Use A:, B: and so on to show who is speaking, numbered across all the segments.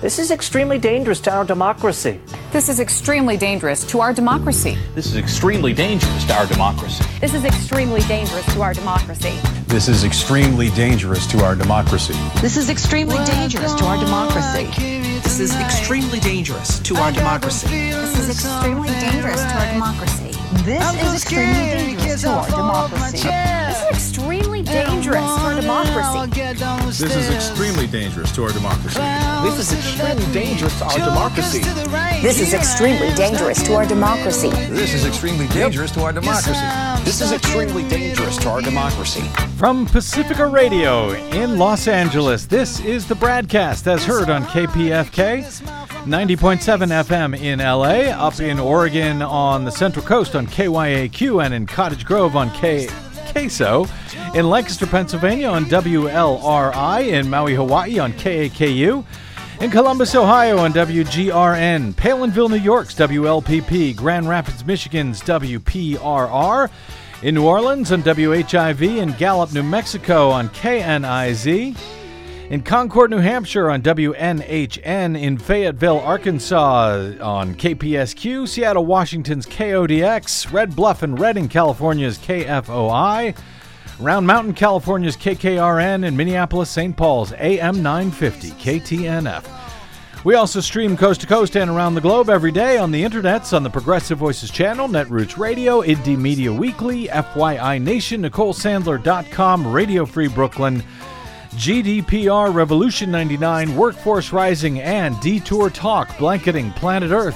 A: This is extremely dangerous to our democracy.
B: This is extremely dangerous to our democracy.
C: This is extremely dangerous to our democracy.
B: This is extremely dangerous to our democracy.
D: This is extremely dangerous to our democracy.
E: This is extremely dangerous to our democracy.
F: This is extremely dangerous to our democracy.
G: This is extremely dangerous to our democracy.
E: This is extremely dangerous to our democracy.
B: This is extremely dangerous to our democracy.
D: This is extremely dangerous to our democracy.
F: This is extremely dangerous to our democracy.
G: This is extremely dangerous to our democracy.
D: This is extremely dangerous to our democracy.
F: This is extremely dangerous to our democracy.
H: From Pacifica Radio in Los Angeles, this is the BradCast as heard on KPFK, 90.7 FM in LA, up in Oregon on the Central Coast on KYAQ, and in Cottage Grove on KSO, in Lancaster, Pennsylvania on WLRI, in Maui, Hawaii on KAKU, in Columbus, Ohio on WGRN, Palinville, New York's WLPP, Grand Rapids, Michigan's WPRR, in New Orleans on WHIV, in Gallup, New Mexico on KNIZ, in Concord, New Hampshire on WNHN, in Fayetteville, Arkansas on KPSQ, Seattle, Washington's KODX, Red Bluff and Redding, California's KFOI, Round Mountain, California's KKRN, and Minneapolis, St. Paul's AM 950 KTNF. We also stream coast to coast and around the globe every day on the internets on the Progressive Voices channel, Netroots Radio, Indie Media Weekly, FYI Nation, NicoleSandler.com, Radio Free Brooklyn, GDPR, Revolution 99, Workforce Rising, and Detour Talk, blanketing planet Earth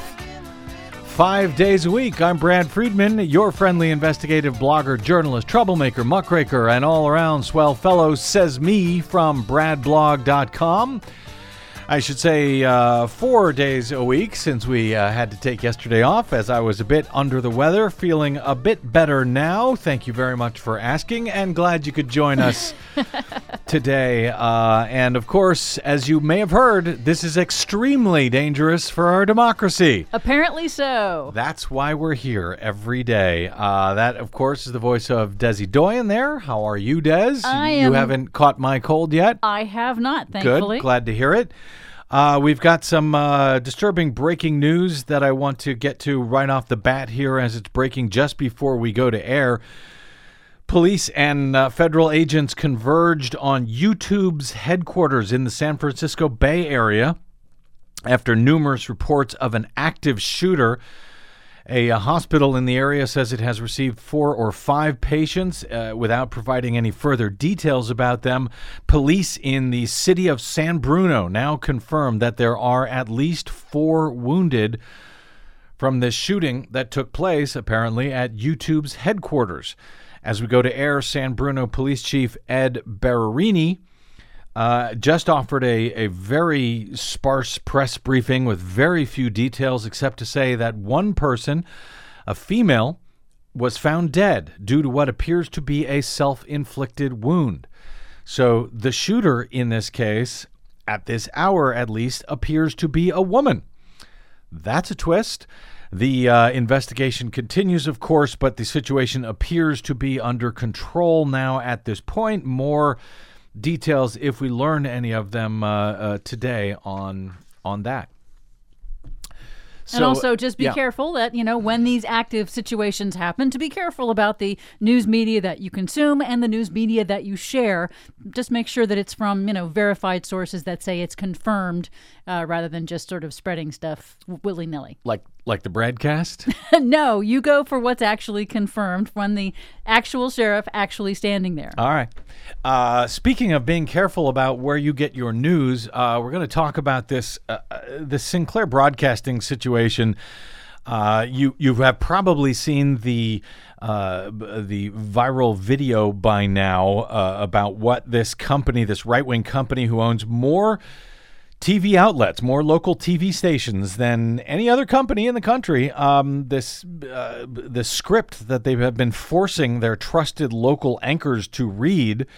H: 5 days a week. I'm Brad Friedman, your friendly investigative blogger, journalist, troublemaker, muckraker, and all-around swell fellow, says me from bradblog.com. I should say 4 days a week since we had to take yesterday off as I was a bit under the weather, feeling a bit better now. Thank you very much for asking, and glad you could join us today. And of course, as you may have heard, this is extremely dangerous for our democracy.
I: Apparently so.
H: That's why we're here every day. That, of course, is the voice of Desi Doyen there. How are you, Des? You haven't caught my cold yet?
I: I have not, thankfully.
H: Good. Glad to hear it. We've got some disturbing breaking news that I want to get to right off the bat here as it's breaking just before we go to air. Police and federal agents converged on YouTube's headquarters in the San Francisco Bay Area after numerous reports of an active shooter. A hospital in the area says it has received 4 or 5 patients without providing any further details about them. Police in the city of San Bruno now confirm that there are at least 4 wounded from this shooting that took place, apparently, at YouTube's headquarters. As we go to air, San Bruno Police Chief Ed Berrerini just offered a very sparse press briefing with very few details, except to say that one person, a female, was found dead due to what appears to be a self-inflicted wound. So the shooter in this case, at this hour at least, appears to be a woman. That's a twist. The investigation continues, of course, but the situation appears to be under control now at this point. More details, if we learn any of them today on that.
I: And also just be careful that, when these active situations happen, to be careful about the news media that you consume and the news media that you share. Just make sure that it's from, verified sources that say it's confirmed rather than just sort of spreading stuff willy-nilly.
H: Like the BradCast?
I: No, you go for what's actually confirmed when the actual sheriff actually standing there.
H: All right. Speaking of being careful about where you get your news, we're going to talk about this Sinclair Broadcasting situation. You have probably seen the viral video by now about what this company, this right-wing company who owns more TV outlets, more local TV stations than any other company in the country. The script that they have been forcing their trusted local anchors to read,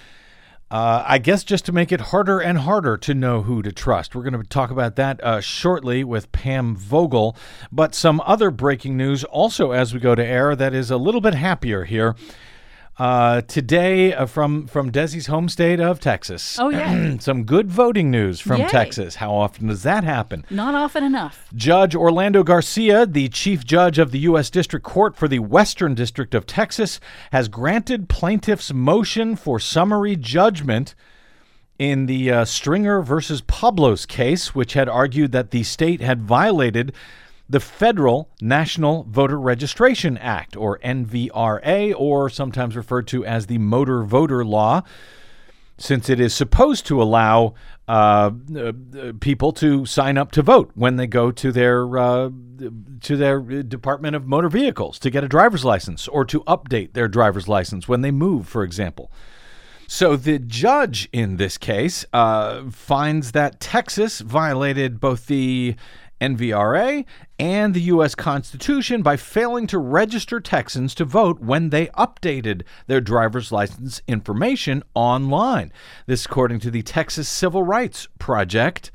H: I guess just to make it harder and harder to know who to trust. We're going to talk about that shortly with Pam Vogel. But some other breaking news also as we go to air that is a little bit happier here. Today, from Desi's home state of Texas.
I: Oh, yeah.
H: Some good voting news from
I: Yay.
H: Texas. How often does that happen?
I: Not often enough.
H: Judge Orlando Garcia, the chief judge of the U.S. District Court for the Western District of Texas, has granted plaintiffs' motion for summary judgment in the Stringer versus Pablos case, which had argued that the state had violated the Federal National Voter Registration Act, or NVRA, or sometimes referred to as the Motor Voter Law, since it is supposed to allow people to sign up to vote when they go to their Department of Motor Vehicles to get a driver's license, or to update their driver's license when they move, for example. So the judge in this case finds that Texas violated both the NVRA and the U.S. Constitution by failing to register Texans to vote when they updated their driver's license information online. This according to the Texas Civil Rights Project.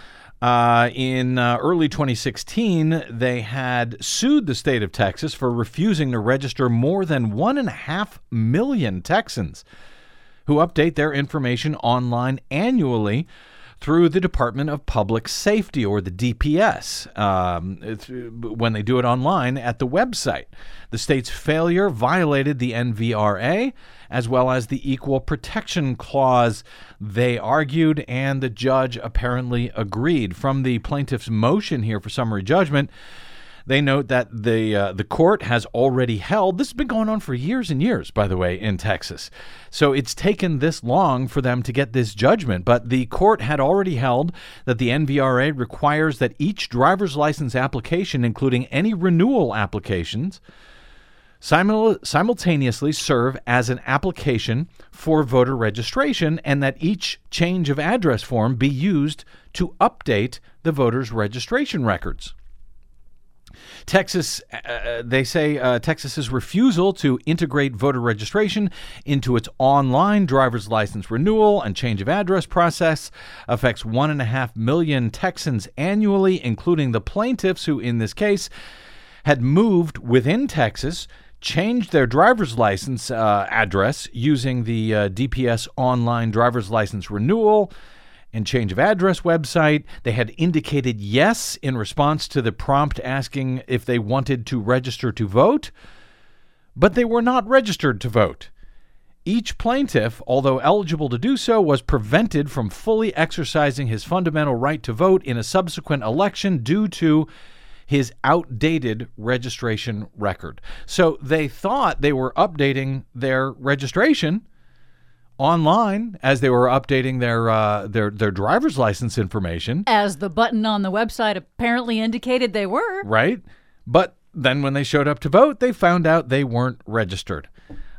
H: In early 2016, they had sued the state of Texas for refusing to register more than 1.5 million Texans who update their information online annually through the Department of Public Safety, or the DPS, when they do it online at the website. The state's failure violated the NVRA as well as the Equal Protection Clause, they argued, and the judge apparently agreed. From the plaintiff's motion here for summary judgment, they note that the court has already held, this has been going on for years and years, by the way, in Texas. So it's taken this long for them to get this judgment, but the court had already held that the NVRA requires that each driver's license application, including any renewal applications, simultaneously serve as an application for voter registration, and that each change of address form be used to update the voter's registration records. Texas, they say Texas's refusal to integrate voter registration into its online driver's license renewal and change of address process affects 1.5 million Texans annually, including the plaintiffs who, in this case, had moved within Texas, changed their driver's license address using the DPS online driver's license renewal and change of address website. They had indicated yes in response to the prompt asking if they wanted to register to vote, but they were not registered to vote. Each plaintiff, although eligible to do so, was prevented from fully exercising his fundamental right to vote in a subsequent election due to his outdated registration record. So they thought they were updating their registration online as they were updating their driver's license information. As the button on the website apparently indicated they were. Right. But then when they showed up to vote, they found out they weren't registered.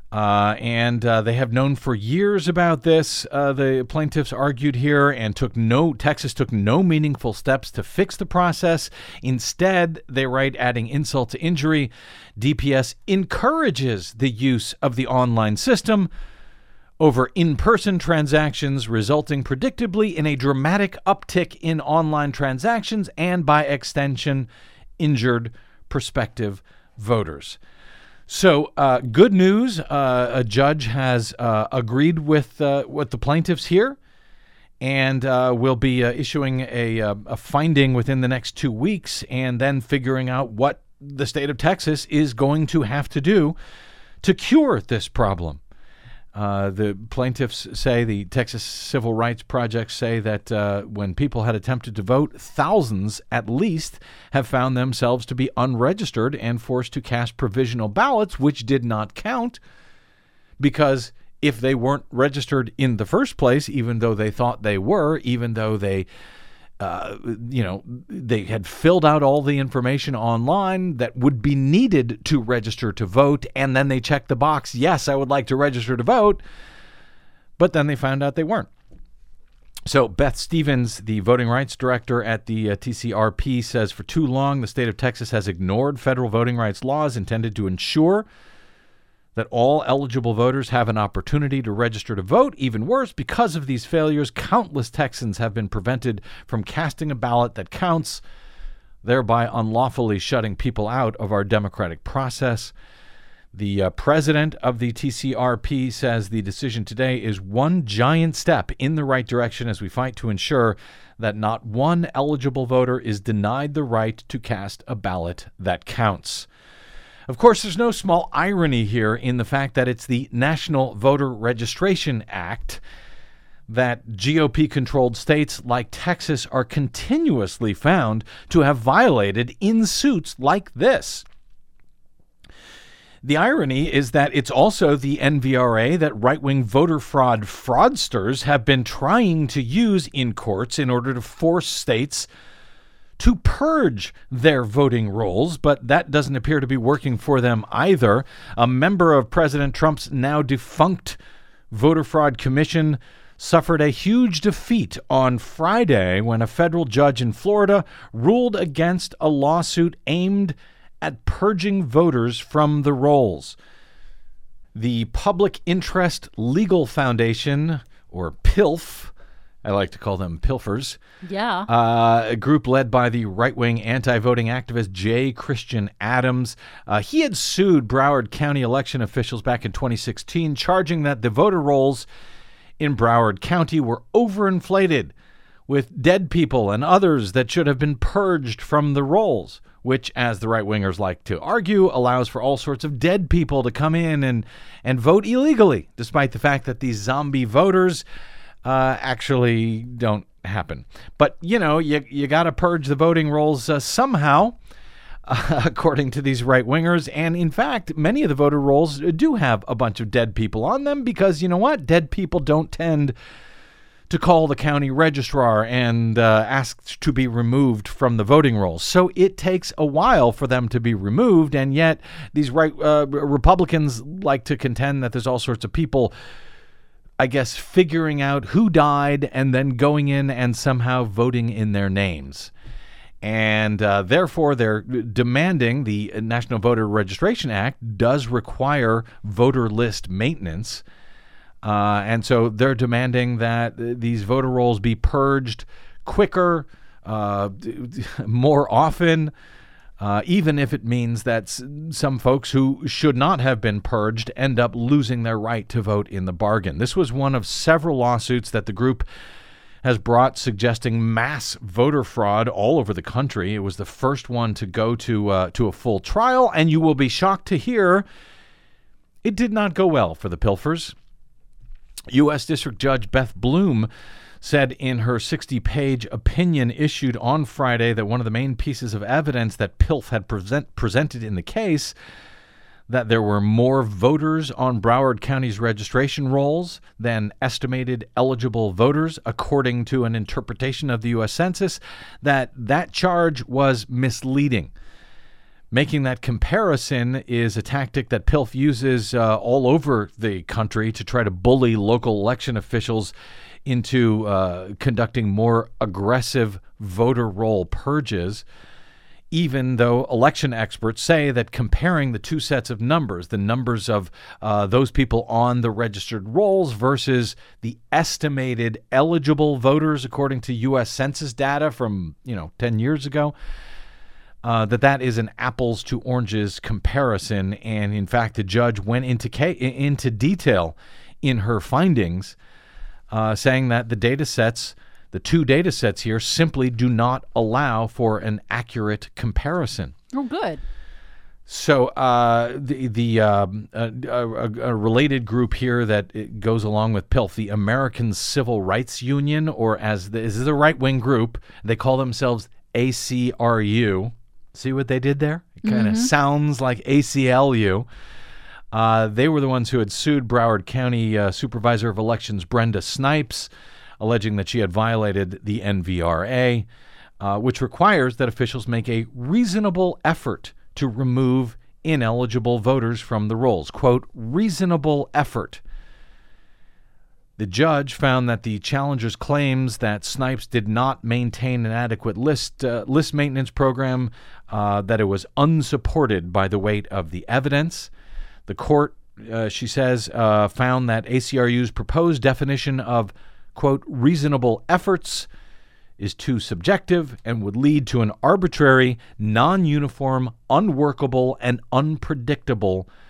H: And they have known for years about this. The plaintiffs argued here, and Texas took no meaningful steps to fix the process. Instead, they write, adding insult to injury, DPS encourages the use of the online system over in-person transactions, resulting predictably in a dramatic uptick in online transactions and, by extension, injured prospective voters. So, good news. A judge has agreed with the plaintiffs here, and will be issuing a finding within the next 2 weeks, and then figuring out what the state of Texas is going to have to do to cure this problem. The plaintiffs say, the Texas Civil Rights Project say that when people had attempted to vote, thousands at least have found themselves to be unregistered and forced to cast provisional ballots, which did not count, because if they weren't registered in the first place, even though they thought they were, even though they they had filled out all the information online that would be needed to register to vote, and then they checked the box, yes, I would like to register to vote, but then they found out they weren't. So Beth Stevens, the voting rights director at the TCRP, says for too long the state of Texas has ignored federal voting rights laws intended to ensure that all eligible voters have an opportunity to register to vote. Even worse, because of these failures, countless Texans have been prevented from casting a ballot that counts, thereby unlawfully shutting people out of our democratic process. The president of the TCRP says the decision today is one giant step in the right direction as we fight to ensure that not one eligible voter is denied the right to cast a ballot that counts. Of course, there's no small irony here in the fact that it's the National Voter Registration Act that GOP-controlled states like Texas are continuously found to have violated in suits like this. The irony is that it's also the NVRA that right-wing voter fraud fraudsters have been trying to use in courts in order to force states to purge their voting rolls, but that doesn't appear to be working for them either. A member of President Trump's now defunct Voter Fraud Commission suffered a huge defeat on Friday when a federal judge in Florida ruled against a lawsuit aimed at purging voters from the rolls. The Public Interest Legal Foundation, or PILF, I like to call them pilfers.
I: Yeah.
H: A group led by the right-wing anti-voting activist J. Christian Adams. He had sued Broward County election officials back in 2016, charging that the voter rolls in Broward County were overinflated with dead people and others that should have been purged from the rolls, which, as the right-wingers like to argue, allows for all sorts of dead people to come in and vote illegally, despite the fact that these zombie voters actually don't happen. But, you know, you got to purge the voting rolls somehow, according to these right-wingers. And, in fact, many of the voter rolls do have a bunch of dead people on them because, you know what? Dead people don't tend to call the county registrar and ask to be removed from the voting rolls. So it takes a while for them to be removed, and yet these Republicans like to contend that there's all sorts of people, I guess, figuring out who died and then going in and somehow voting in their names. And therefore, they're demanding the National Voter Registration Act does require voter list maintenance. And so they're demanding that these voter rolls be purged quicker, more often, even if it means that some folks who should not have been purged end up losing their right to vote in the bargain. This was one of several lawsuits that the group has brought suggesting mass voter fraud all over the country. It was the first one to go to a full trial, and you will be shocked to hear it did not go well for the pilfers. U.S. District Judge Beth Bloom said in her 60-page opinion issued on Friday that one of the main pieces of evidence that PILF had presented in the case, that there were more voters on Broward County's registration rolls than estimated eligible voters, according to an interpretation of the U.S. Census, that charge was misleading. Making that comparison is a tactic that PILF uses all over the country to try to bully local election officials into conducting more aggressive voter roll purges, even though election experts say that comparing the two sets of numbers, the numbers of those people on the registered rolls versus the estimated eligible voters according to U.S. Census data from 10 years ago, that is an apples to oranges comparison. And in fact, the judge went into detail in her findings, saying that the two data sets here simply do not allow for an accurate comparison.
I: Oh, good.
H: So a related group here that goes along with PILF, the American Civil Rights Union, or this is a right-wing group, they call themselves ACRU. See what they did there? It kind of sounds like ACLU. They were the ones who had sued Broward County Supervisor of Elections Brenda Snipes, alleging that she had violated the NVRA, which requires that officials make a reasonable effort to remove ineligible voters from the rolls. Quote, reasonable effort. The judge found that the challenger's claims that Snipes did not maintain an adequate list maintenance program, that it was unsupported by the weight of the evidence. The court, she says, found that ACRU's proposed definition of, quote, reasonable efforts is too subjective and would lead to an arbitrary, non-uniform, unworkable, and unpredictable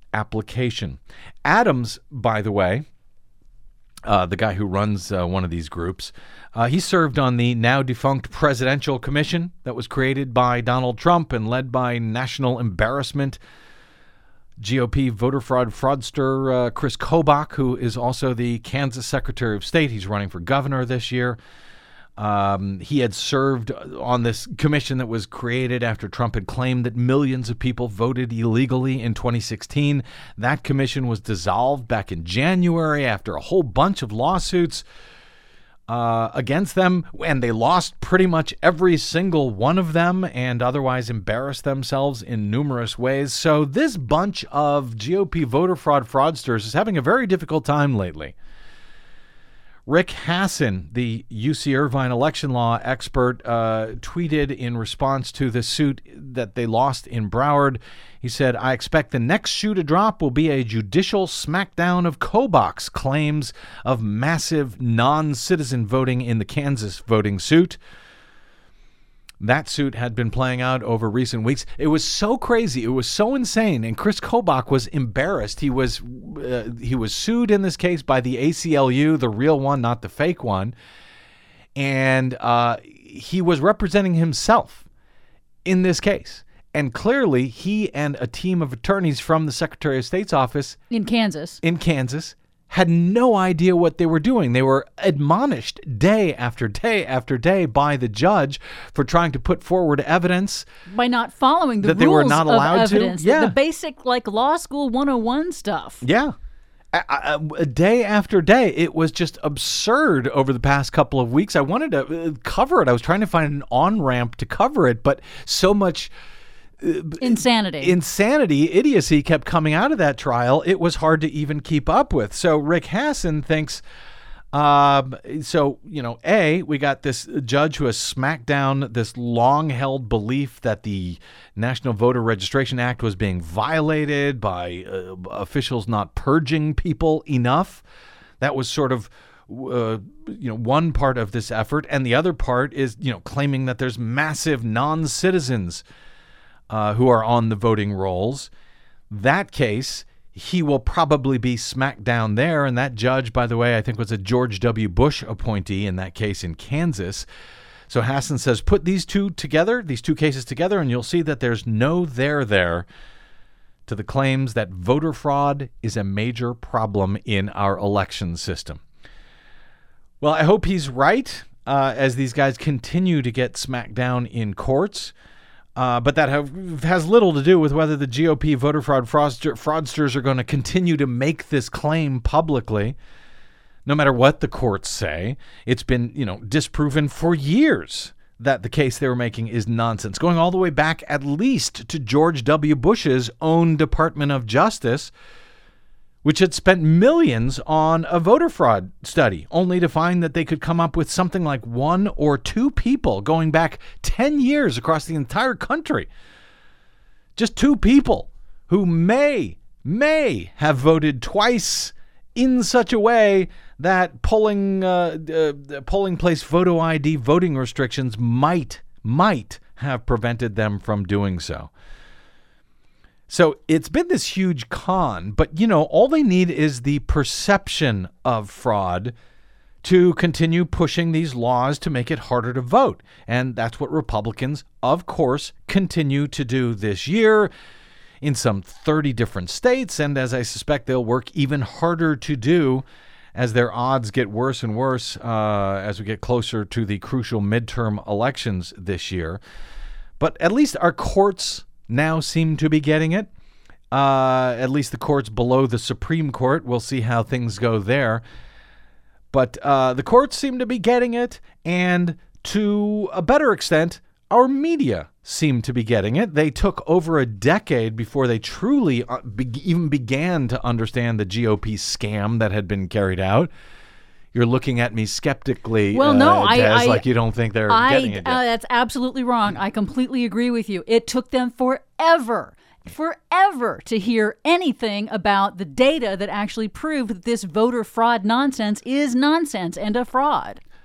H: application. Adams, by the way, the guy who runs one of these groups, he served on the now defunct Presidential Commission that was created by Donald Trump and led by national embarrassment GOP voter fraud fraudster Chris Kobach, who is also the Kansas Secretary of State. He's running for governor this year. He had served on this commission that was created after Trump had claimed that millions of people voted illegally in 2016. That commission was dissolved back in January after a whole bunch of lawsuits against them, and they lost pretty much every single one of them and otherwise embarrassed themselves in numerous ways. So this bunch of GOP voter fraud fraudsters is having a very difficult time lately. Rick Hassin, the UC Irvine election law expert, tweeted in response to the suit that they lost in Broward. He said, "I expect the next shoe to drop will be a judicial smackdown of Kobach's claims of massive non-citizen voting in the Kansas voting suit." That suit had been playing out over recent weeks. It was so crazy. It was so insane. And Chris Kobach was embarrassed. He was sued in this case by the ACLU, the real one, not the fake one. And he was representing himself in this case. And clearly, he and a team of attorneys from the Secretary of State's office
I: in Kansas
H: had no idea what they were doing. They were admonished day after day after day by the judge for trying to put forward evidence
I: by not following the
H: that
I: rules
H: they were not allowed
I: of evidence,
H: to. Yeah.
I: The basic law school 101 stuff.
H: Yeah. Day after day. It was just absurd over the past couple of weeks. I wanted to cover it. I was trying to find an on-ramp to cover it, but so much
I: insanity,
H: idiocy kept coming out of that trial. It was hard to even keep up with. So Rick Hassin thinks, we got this judge who has smacked down this long-held belief that the National Voter Registration Act was being violated by officials not purging people enough. That was sort of one part of this effort, and the other part is claiming that there's massive non-citizens who are on the voting rolls. That case, he will probably be smacked down there. And that judge, by the way, I think was a George W. Bush appointee in that case in Kansas. So Hassin says, put these two cases together, and you'll see that there's no there to the claims that voter fraud is a major problem in our election system. Well, I hope he's right as these guys continue to get smacked down in courts. But that has little to do with whether the GOP voter fraud fraudsters are going to continue to make this claim publicly, no matter what the courts say. It's been, disproven for years that the case they were making is nonsense, going all the way back at least to George W. Bush's own Department of Justice, which had spent millions on a voter fraud study, only to find that they could come up with something like 1 or 2 people going back 10 years across the entire country. Just 2 people who may have voted twice in such a way that polling place photo ID voting restrictions might have prevented them from doing so. So it's been this huge con, but, all they need is the perception of fraud to continue pushing these laws to make it harder to vote. And that's what Republicans, of course, continue to do this year in some 30 different states. And as I suspect they'll work even harder to do as their odds get worse and worse as we get closer to the crucial midterm elections this year. But at least our courts now seem to be getting it. At least the courts below the Supreme Court. We'll see how things go there. But the courts seem to be getting it, and to a better extent, our media seem to be getting it. They took over a decade before they truly even began to understand the GOP scam that had been carried out. You're looking at me skeptically,
I: well, no,
H: Des, like you don't think they're getting it yet.
I: That's absolutely wrong. I completely agree with you. It took them forever to hear anything about the data that actually proved that this voter fraud nonsense is nonsense and a fraud.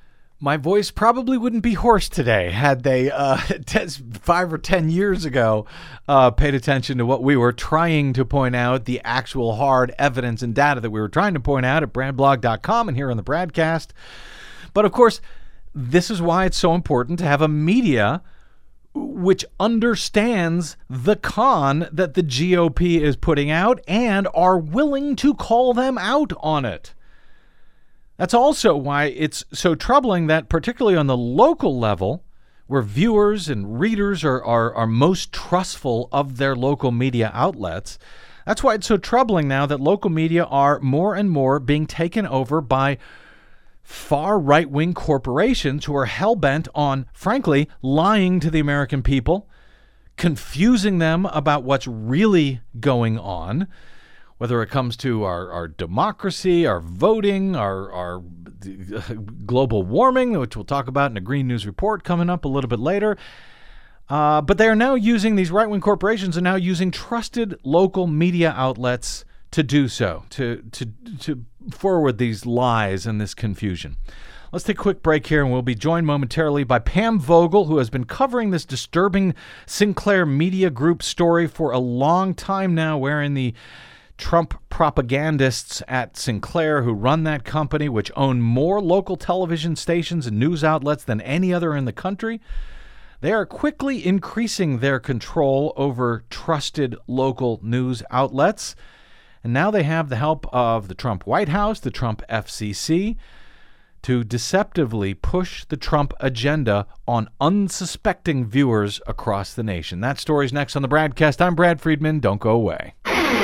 H: My voice probably wouldn't be hoarse today had they 5 or 10 years ago paid attention to what we were trying to point out, the actual hard evidence and data that we were trying to point out at bradblog.com and here on the Bradcast. But of course, this is why it's so important to have a media which understands the con that the GOP is putting out and are willing to call them out on it. That's also why it's so troubling that, particularly on the local level, where viewers and readers are most trustful of their local media outlets, that's why it's so troubling now that local media are more and more being taken over by far right-wing corporations who are hell-bent on, frankly, lying to the American people, confusing them about what's really going on, whether it comes to our democracy, our voting, our global warming, which we'll talk about in a Green News report coming up a little bit later. But they are now using, these right-wing corporations are now using trusted local media outlets to do so, to forward these lies and this confusion. Let's take a quick break here, and we'll be joined momentarily by Pam Vogel, who has been covering this disturbing Sinclair Media Group story for a long time now, wherein the Trump propagandists at Sinclair, who run that company, which own more local television stations and news outlets than any other in the country, they are quickly increasing their control over trusted local news outlets. And now they have the help of the Trump White House, the Trump FCC, to deceptively push the Trump agenda on unsuspecting viewers across the nation. That story's next on the Bradcast. I'm Brad Friedman. Don't go away.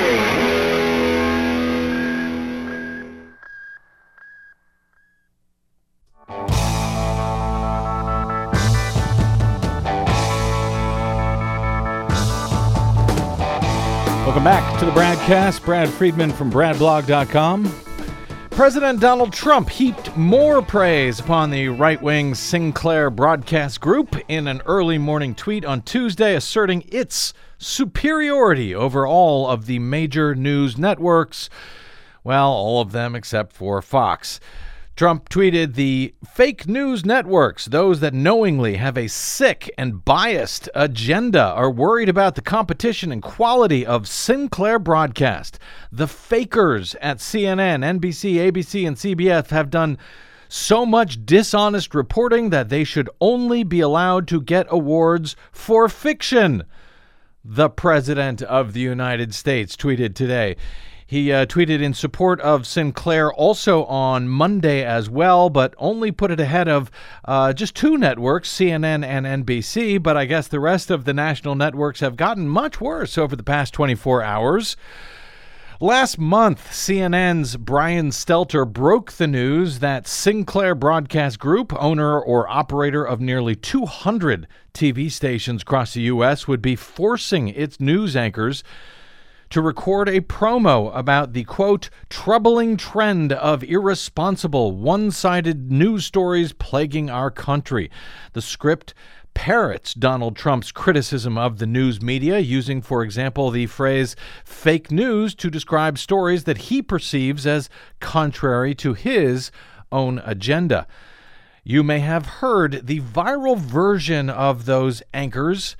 H: Welcome back to the Bradcast. Brad Friedman from bradblog.com. President Donald Trump heaped more praise upon the right-wing Sinclair Broadcast Group in an early morning tweet on Tuesday, asserting its superiority over all of the major news networks. Well, all of them except for Fox. Trump tweeted, "The fake news networks, those that knowingly have a sick and biased agenda, are worried about the competition and quality of Sinclair broadcast. The fakers at CNN, NBC, ABC, and CBS have done so much dishonest reporting that they should only be allowed to get awards for fiction," the President of the United States tweeted today. He tweeted in support of Sinclair also on Monday as well, but only put it ahead of just two networks, CNN and NBC. But I guess the rest of the national networks have gotten much worse over the past 24 hours. Last month, CNN's Brian Stelter broke the news that Sinclair Broadcast Group, owner or operator of nearly 200 TV stations across the U.S., would be forcing its news anchors to record a promo about the, quote, troubling trend of irresponsible, one-sided news stories plaguing our country. The script parrots Donald Trump's criticism of the news media, using, for example, the phrase fake news to describe stories that he perceives as contrary to his own agenda. You may have heard the viral version of those anchors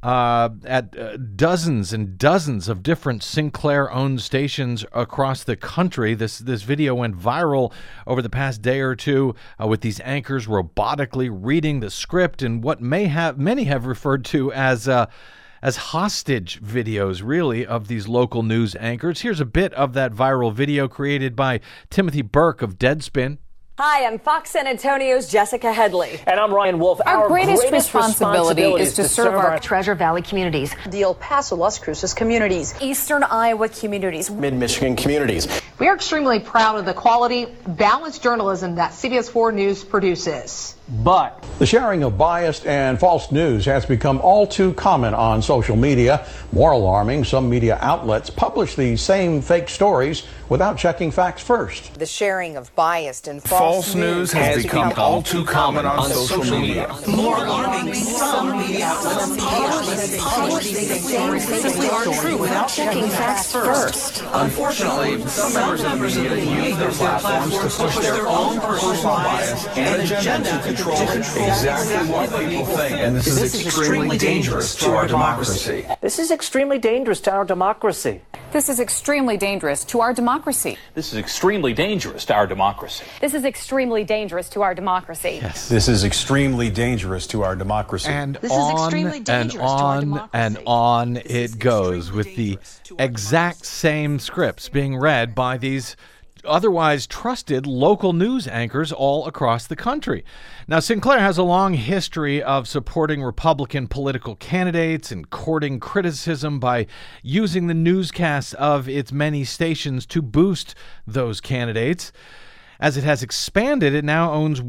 H: at dozens and dozens of different Sinclair-owned stations across the country. This video went viral over the past day or two with these anchors robotically reading the script and what many have referred to as hostage videos, really, of these local news anchors. Here's a bit of that viral video created by Timothy Burke of Deadspin.
J: Hi, I'm Fox San Antonio's Jessica Headley.
A: And I'm Ryan Wolf.
J: Our greatest responsibility is to serve our Treasure Valley communities, the El Paso, Las Cruces communities, Eastern Iowa communities,
K: Mid-Michigan communities.
L: We are extremely proud of the quality, balanced journalism that CBS 4 News produces.
K: But the sharing of biased and false news has become all too common on social media. More alarming, some media outlets publish these same fake stories without checking facts first.
M: The sharing of biased and
D: False news has become all too common on social media.
F: More alarming, some media outlets publish things that aren't true without checking facts first.
C: Unfortunately, some members of the media use their platforms to push their own personal bias and agenda to control exactly what people think. And this is extremely dangerous to our democracy.
A: This is extremely dangerous to our democracy.
J: This is extremely dangerous to our democracy.
C: This is extremely dangerous to our democracy.
B: This is extremely dangerous to our democracy.
H: Yes.
D: This is extremely dangerous to our democracy.
H: And
E: This is extremely dangerous to our democracy.
H: and on it goes with the exact same scripts being read by these otherwise trusted local news anchors all across the country. Now, Sinclair has a long history of supporting Republican political candidates and courting criticism by using the newscasts of its many stations to boost those candidates. As it has expanded, it now owns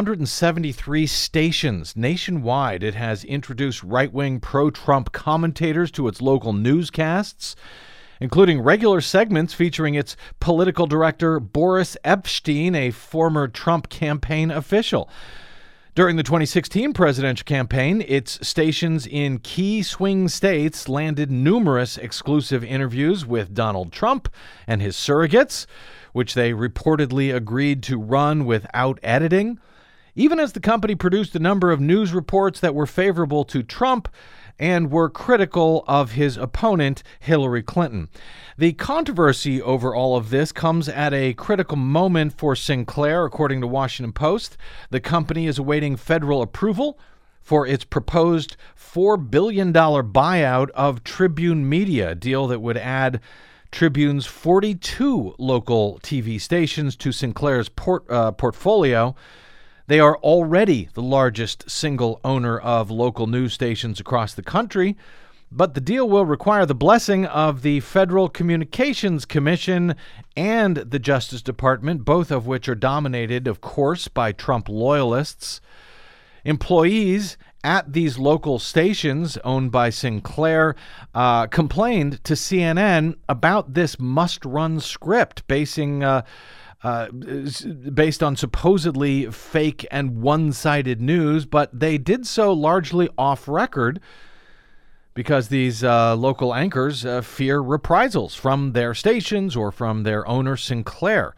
H: 173 stations nationwide. It has introduced right-wing pro-Trump commentators to its local newscasts, including regular segments featuring its political director, Boris Epshteyn, a former Trump campaign official. During the 2016 presidential campaign, its stations in key swing states landed numerous exclusive interviews with Donald Trump and his surrogates, which they reportedly agreed to run without editing, even as the company produced a number of news reports that were favorable to Trump and were critical of his opponent, Hillary Clinton. The controversy over all of this comes at a critical moment for Sinclair, according to Washington Post. The company is awaiting federal approval for its proposed $4 billion buyout of Tribune Media, a deal that would add Tribune's 42 local TV stations to Sinclair's portfolio. They are already the largest single owner of local news stations across the country, but the deal will require the blessing of the Federal Communications Commission and the Justice Department, both of which are dominated, of course, by Trump loyalists. Employees at these local stations owned by Sinclair complained to CNN about this must-run script based on supposedly fake and one-sided news, but they did so largely off-record because these local anchors fear reprisals from their stations or from their owner, Sinclair.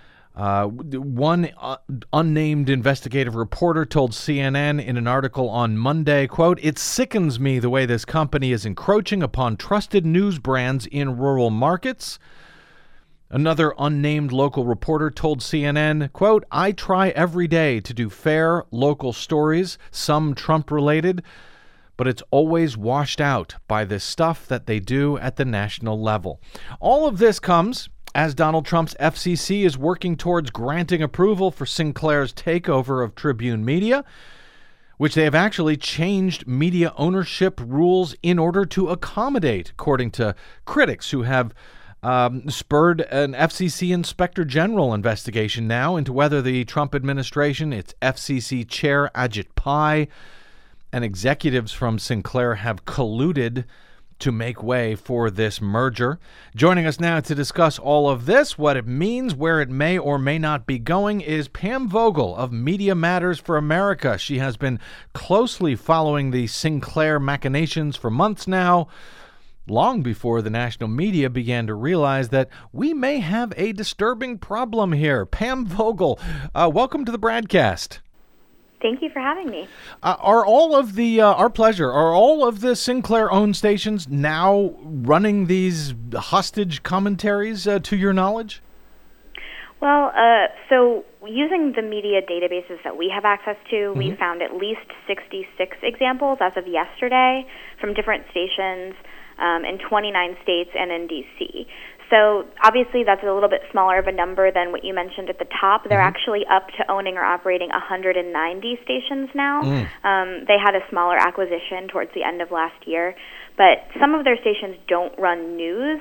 H: One unnamed investigative reporter told CNN in an article on Monday, quote, "It sickens me the way this company is encroaching upon trusted news brands in rural markets." Another unnamed local reporter told CNN, quote, "I try every day to do fair local stories, some Trump-related, but it's always washed out by this stuff that they do at the national level." All of this comes as Donald Trump's FCC is working towards granting approval for Sinclair's takeover of Tribune Media, which they have actually changed media ownership rules in order to accommodate, according to critics who have spurred an FCC Inspector General investigation now into whether the Trump administration, its FCC chair Ajit Pai, and executives from Sinclair have colluded to make way for this merger. Joining us now to discuss all of this, what it means, where it may or may not be going, is Pam Vogel of Media Matters for America. She has been closely following the Sinclair machinations for months now, long before the national media began to realize that we may have a disturbing problem here. Pam Vogel, welcome to the Bradcast.
N: Thank you for having me.
H: Are all of the, our pleasure, are all of the Sinclair-owned stations now running these hostage commentaries, to your knowledge?
N: Well, so using the media databases that we have access to, we found at least 66 examples as of yesterday from different stations in 29 states and in D.C. So obviously that's a little bit smaller of a number than what you mentioned at the top. They're actually up to owning or operating 190 stations now. They had a smaller acquisition towards the end of last year, but some of their stations don't run news.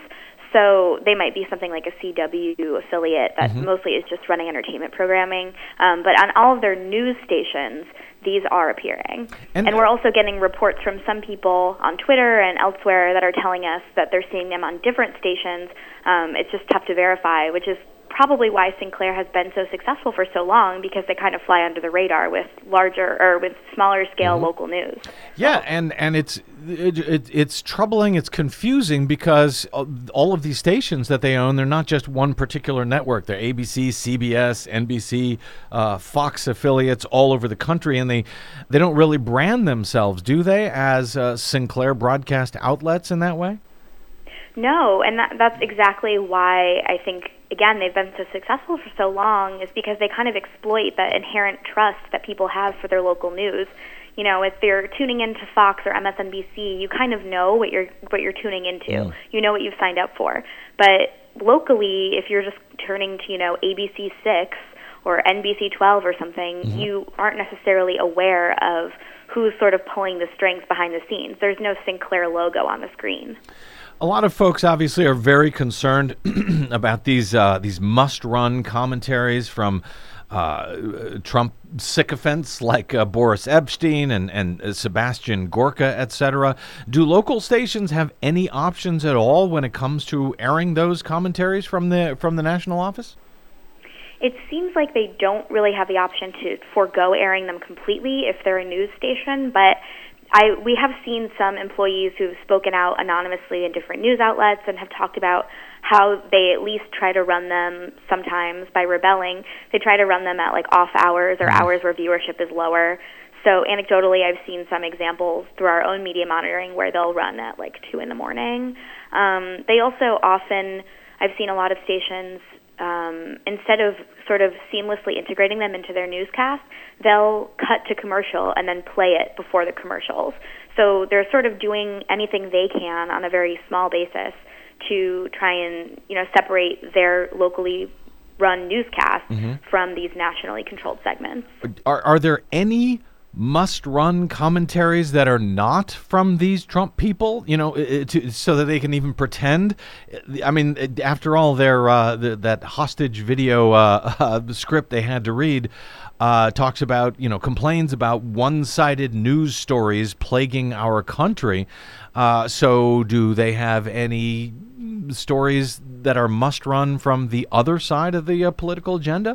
N: So they might be something like a CW affiliate that mostly is just running entertainment programming. But on all of their news stations, these are appearing. And we're also getting reports from some people on Twitter and elsewhere that are telling us that they're seeing them on different stations. It's just tough to verify, which is probably why Sinclair has been so successful for so long, because they kind of fly under the radar with smaller scale local news.
H: Yeah, and it's troubling, it's confusing, because all of these stations that they own, they're not just one particular network. They're ABC, CBS, NBC, Fox affiliates all over the country, and they don't really brand themselves, do they, as Sinclair broadcast outlets in that way?
N: No, and that's exactly why I think, again, they've been so successful for so long, is because they kind of exploit that inherent trust that people have for their local news. You know, if they're tuning into Fox or MSNBC, you kind of know what you're tuning into. You know what you've signed up for. But locally, if you're just turning to, ABC 6 or NBC 12 or something, you aren't necessarily aware of who's sort of pulling the strings behind the scenes. There's no Sinclair logo on the screen.
H: A lot of folks obviously are very concerned about these must-run commentaries from Trump sycophants like Boris Epstein and Sebastian Gorka, etc. Do local stations have any options at all when it comes to airing those commentaries from the national office?
N: It seems like they don't really have the option to forego airing them completely if they're a news station, but we have seen some employees who've spoken out anonymously in different news outlets and have talked about how they at least try to run them sometimes by rebelling. They try to run them at like off hours or hours where viewership is lower. So anecdotally, I've seen some examples through our own media monitoring where they'll run at like 2 a.m. They also often, I've seen a lot of stations, instead of sort of seamlessly integrating them into their newscast, they'll cut to commercial and then play it before the commercials. So they're sort of doing anything they can on a very small basis to try and, separate their locally run newscasts from these nationally controlled segments.
H: Are there any must-run commentaries that are not from these Trump people, so that they can even pretend? I mean, after all, that hostage video script they had to read talks about, complains about one-sided news stories plaguing our country. So do they have any stories that are must-run from the other side of the political agenda?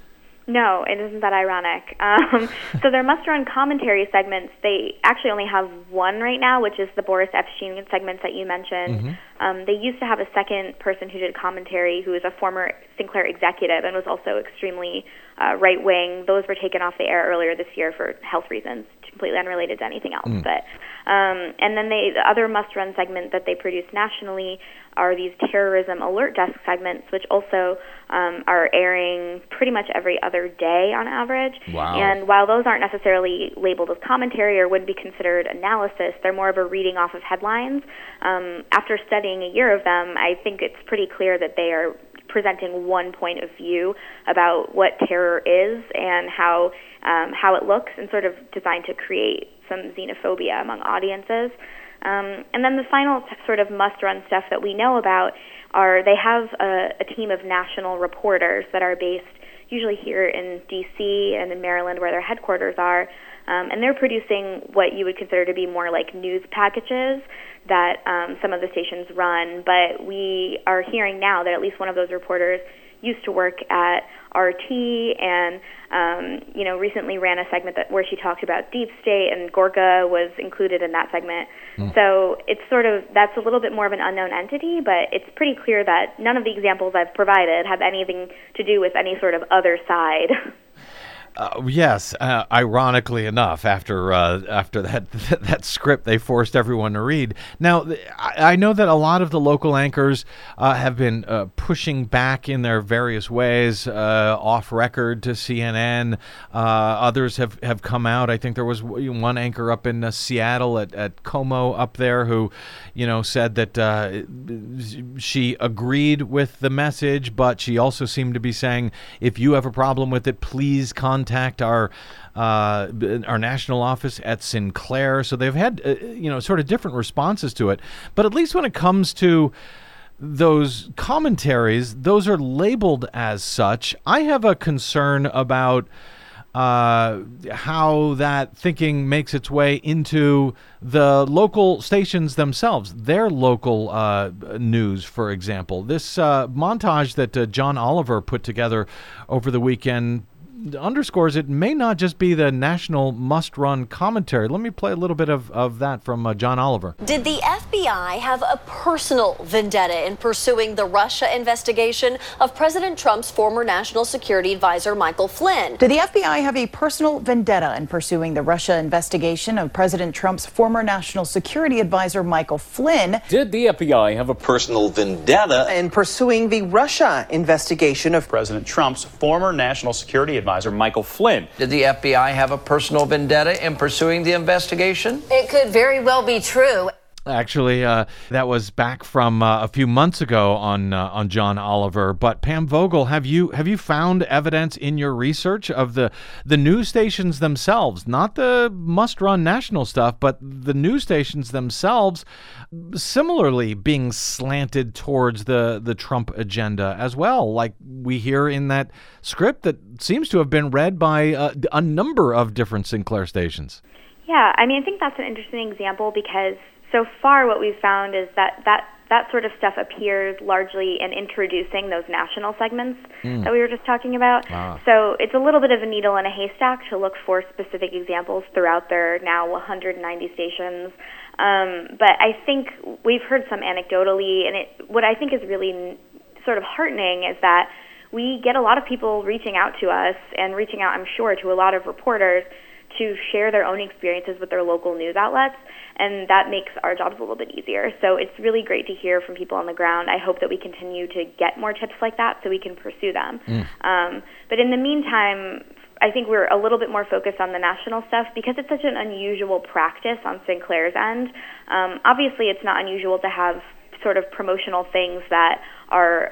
N: No, it isn't that ironic. So their must-run commentary segments, they actually only have one right now, which is the Boris Epstein segments that you mentioned. They used to have a second person who did commentary who is a former Sinclair executive and was also extremely right-wing. Those were taken off the air earlier this year for health reasons, completely unrelated to anything else. But and then the other must-run segment that they produce nationally are these terrorism alert desk segments, which also are airing pretty much every other day on average.
H: Wow.
N: And while those aren't necessarily labeled as commentary or would be considered analysis, they're more of a reading off of headlines. After studying a year of them, I think it's pretty clear that they are presenting one point of view about what terror is and how it looks, and sort of designed to create some xenophobia among audiences. And then the final sort of must-run stuff that we know about are they have a team of national reporters that are based usually here in D.C. and in Maryland, where their headquarters are, and they're producing what you would consider to be more like news packages that some of the stations run. But we are hearing now that at least one of those reporters used to work at RT and, recently ran a segment where she talked about deep state, and Gorka was included in that segment. So it's that's a little bit more of an unknown entity, but it's pretty clear that none of the examples I've provided have anything to do with any sort of other side.
H: Yes, ironically enough, after that script they forced everyone to read. Now, I know that a lot of the local anchors have been pushing back in their various ways, off record to CNN. Others have come out. I think there was one anchor up in Seattle at Como up there who, said that she agreed with the message, but she also seemed to be saying, if you have a problem with it, please contact our national office at Sinclair. So they've had sort of different responses to it. But at least when it comes to those commentaries, those are labeled as such. I have a concern about how that thinking makes its way into the local stations themselves, their local news, for example. This montage that John Oliver put together over the weekend underscores it may not just be the national must-run commentary. Let me play a little bit of that from John Oliver.
O: Did the FBI have a personal vendetta in pursuing the Russia investigation of President Trump's former national security advisor, Michael Flynn?
P: Did the FBI have a personal vendetta in pursuing the Russia investigation of President Trump's former national security advisor, Michael Flynn?
Q: Did the FBI have a personal vendetta
M: in pursuing the Russia investigation of
Q: President Trump's former national security advisor, Michael Flynn?
R: Did the FBI have a personal vendetta in pursuing the investigation?
O: It could very well be true.
H: Actually, that was back from a few months ago on John Oliver. But Pam Vogel, have you found evidence in your research of the news stations themselves, not the must-run national stuff, but the news stations themselves, similarly being slanted towards the Trump agenda as well, like we hear in that script that seems to have been read by a number of different Sinclair stations?
N: Yeah, I mean, I think that's an interesting example because so far what we've found is that sort of stuff appears largely in introducing those national segments that we were just talking about. So it's a little bit of a needle in a haystack to look for specific examples throughout their now 190 stations. But I think we've heard some anecdotally, and what I think is really sort of heartening is that we get a lot of people reaching out to us and reaching out, I'm sure, to a lot of reporters to share their own experiences with their local news outlets, and that makes our jobs a little bit easier. So it's really great to hear from people on the ground. I hope that we continue to get more tips like that so we can pursue them. But in the meantime, I think we're a little bit more focused on the national stuff because it's such an unusual practice on Sinclair's end. Obviously, it's not unusual to have sort of promotional things that are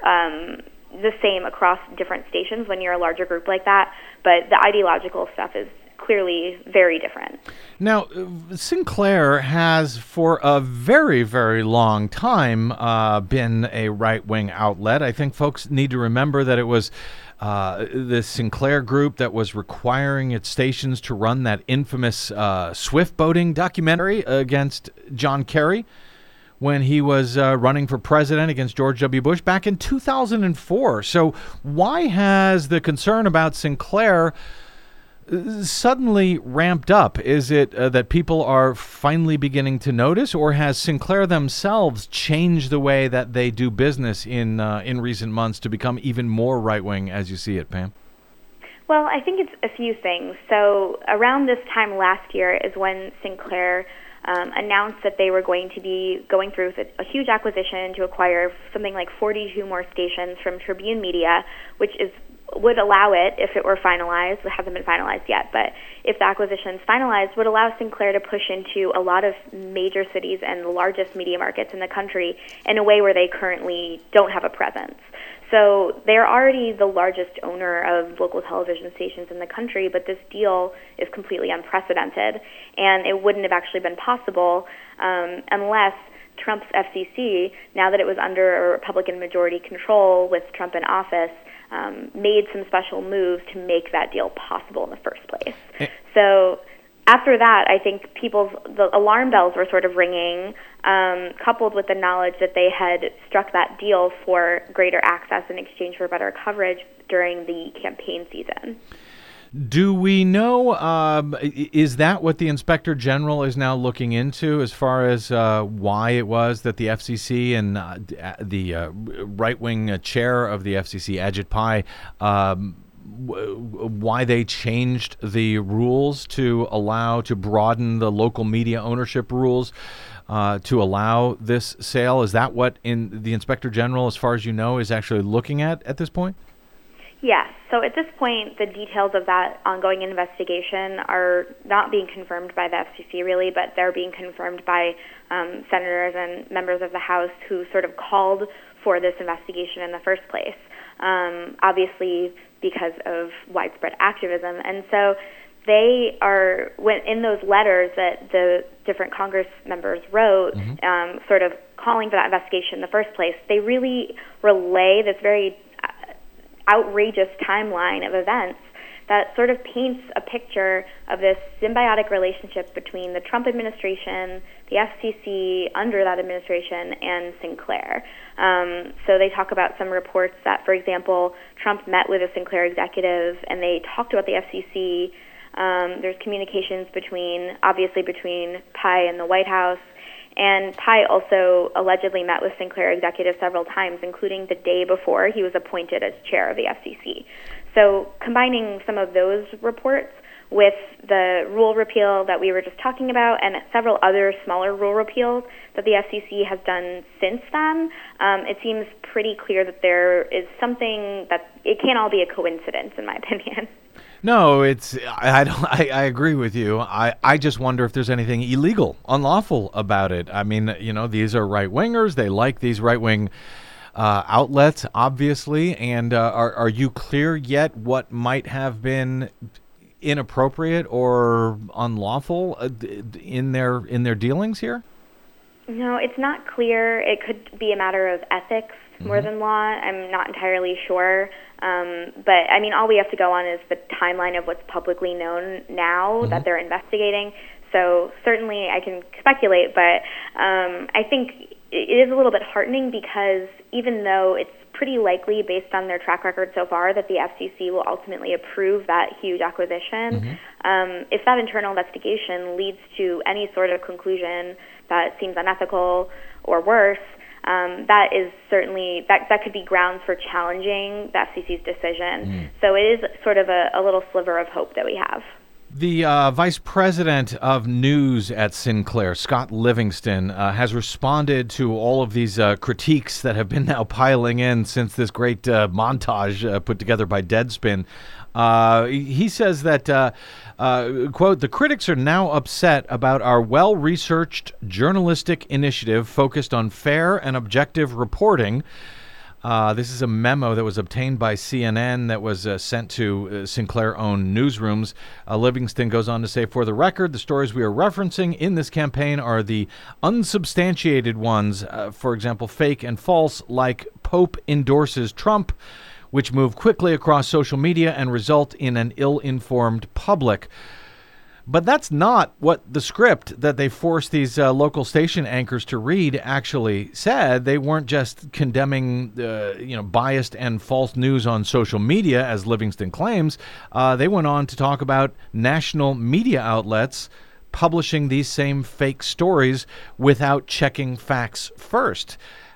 N: the same across different stations when you're a larger group like that, but the ideological stuff is clearly very different.
H: Now, Sinclair has for a very, very long time been a right-wing outlet. I think folks need to remember that it was the Sinclair group that was requiring its stations to run that infamous swift boating documentary against John Kerry when he was running for president against George W. Bush back in 2004. So why has the concern about Sinclair suddenly ramped up? Is it that people are finally beginning to notice, or has Sinclair themselves changed the way that they do business in recent months to become even more right-wing as you see it, Pam?
N: Well, I think it's a few things. So around this time last year is when Sinclair announced that they were going to be going through a huge acquisition to acquire something like 42 more stations from Tribune Media, which would allow it, if it were finalized, it hasn't been finalized yet, but if the acquisition is finalized, would allow Sinclair to push into a lot of major cities and the largest media markets in the country in a way where they currently don't have a presence. So they're already the largest owner of local television stations in the country, but this deal is completely unprecedented, and it wouldn't have actually been possible unless Trump's FCC, now that it was under a Republican majority control with Trump in office, made some special moves to make that deal possible in the first place. So after that, I think the alarm bells were sort of ringing, coupled with the knowledge that they had struck that deal for greater access in exchange for better coverage during the campaign season.
H: Do we know, is that what the Inspector General is now looking into as far as why it was that the FCC and the right-wing chair of the FCC, Ajit Pai, why they changed the rules to broaden the local media ownership rules to allow this sale? Is that what the Inspector General, as far as you know, is actually looking at this point?
N: Yes. So at this point, the details of that ongoing investigation are not being confirmed by the FCC, really, but they're being confirmed by senators and members of the House who sort of called for this investigation in the first place, obviously because of widespread activism. And so they are, in those letters that the different Congress members wrote, sort of calling for that investigation in the first place, they really relay this very outrageous timeline of events that sort of paints a picture of this symbiotic relationship between the Trump administration, the FCC under that administration, and Sinclair. So they talk about some reports that, for example, Trump met with a Sinclair executive and they talked about the FCC. There's communications obviously between Pai and the White House. And Pai also allegedly met with Sinclair executives several times, including the day before he was appointed as chair of the FCC. So combining some of those reports with the rule repeal that we were just talking about and several other smaller rule repeals that the FCC has done since then, it seems pretty clear that there is something that it can't all be a coincidence, in my opinion.
H: No, I agree with you. I just wonder if there's anything illegal, unlawful about it. I mean, these are right-wingers. They like these right-wing outlets, obviously. And are you clear yet what might have been inappropriate or unlawful in their dealings here?
N: No, it's not clear. It could be a matter of ethics more than law. I'm not entirely sure. But, I mean, all we have to go on is the timeline of what's publicly known now that they're investigating. So certainly I can speculate, but I think it is a little bit heartening because even though it's pretty likely, based on their track record so far, that the FCC will ultimately approve that huge acquisition, if that internal investigation leads to any sort of conclusion that seems unethical or worse, that is certainly, that could be grounds for challenging the FCC's decision. So it is sort of a little sliver of hope that we have.
H: The vice president of news at Sinclair, Scott Livingston, has responded to all of these critiques that have been now piling in since this great montage put together by Deadspin. He says that, quote, "The critics are now upset about our well-researched journalistic initiative focused on fair and objective reporting." This is a memo that was obtained by CNN that was sent to Sinclair-owned newsrooms. Livingston goes on to say, "For the record, the stories we are referencing in this campaign are the unsubstantiated ones, for example, fake and false, like Pope endorses Trump, which move quickly across social media and result in an ill-informed public." But that's not what the script that they forced these local station anchors to read actually said. They weren't just condemning, biased and false news on social media, as Livingston claims. They went on to talk about national media outlets publishing these same fake stories without checking facts first.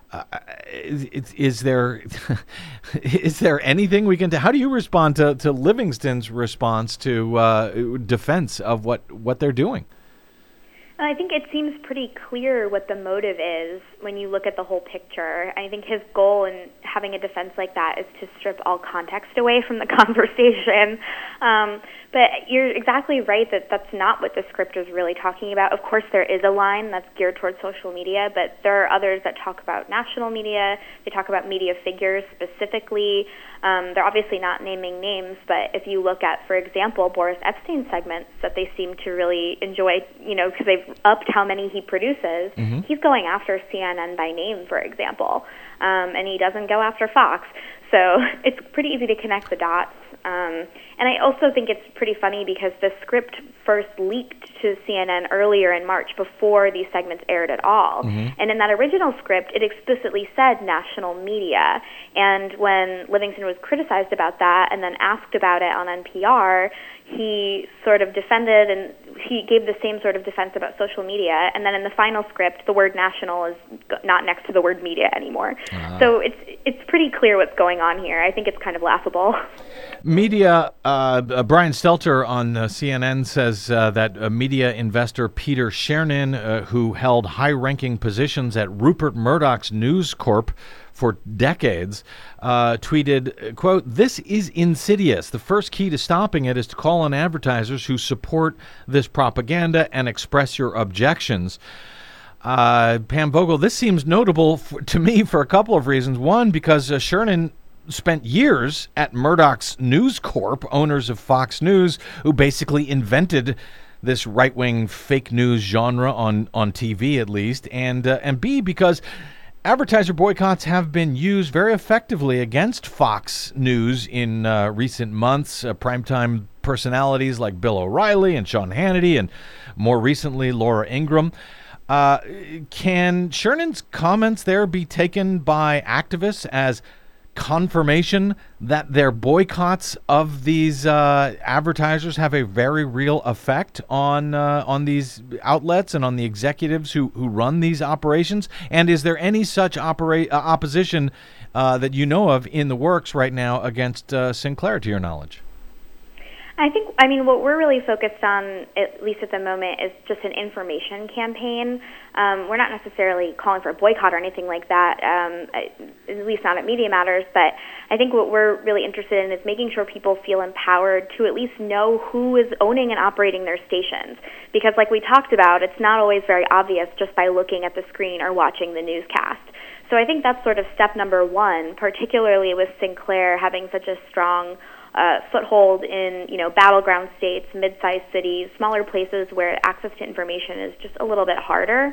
H: Is there anything we can do? How do you respond to Livingston's response to defense of what they're doing?
N: I think it seems pretty clear what the motive is when you look at the whole picture. I think his goal in having a defense like that is to strip all context away from the conversation. But you're exactly right that that's not what the script is really talking about. Of course, there is a line that's geared towards social media, but there are others that talk about national media. They talk about media figures specifically. They're obviously not naming names, but if you look at, for example, Boris Epstein segments that they seem to really enjoy, because they've upped how many he produces, he's going after CNN by name, for example, and he doesn't go after Fox. So it's pretty easy to connect the dots. And I also think it's pretty funny because the script first leaked to CNN earlier in March before these segments aired at all. And in that original script, it explicitly said national media. And when Livingston was criticized about that and then asked about it on NPR, he sort of defended, and he gave the same sort of defense about social media. And then in the final script, the word national is not next to the word media anymore. So it's pretty clear what's going on here. I think it's kind of laughable.
H: Media, Brian Stelter on CNN says that media investor Peter Chernin, who held high-ranking positions at Rupert Murdoch's News Corp for decades, tweeted, quote, "This is insidious. The first key to stopping it is to call on advertisers who support this propaganda and express your objections." Pam Vogel, this seems notable to me for a couple of reasons. One, because Chernin spent years at Murdoch's News Corp, owners of Fox News, who basically invented this right-wing fake news genre on TV, at least, and B, because advertiser boycotts have been used very effectively against Fox News in recent months. Primetime personalities like Bill O'Reilly and Sean Hannity, and more recently Laura Ingraham. Can Chernon's comments there be taken by activists as confirmation that their boycotts of these advertisers have a very real effect on these outlets and on the executives who run these operations? And is there any such opposition that you know of in the works right now against Sinclair, to your knowledge?
N: I mean, what we're really focused on, at least at the moment, is just an information campaign. We're not necessarily calling for a boycott or anything like that, at least not at Media Matters, but I think what we're really interested in is making sure people feel empowered to at least know who is owning and operating their stations. Because like we talked about, it's not always very obvious just by looking at the screen or watching the newscast. So I think that's sort of step number one, particularly with Sinclair having such a strong foothold in, battleground states, mid-sized cities, smaller places where access to information is just a little bit harder.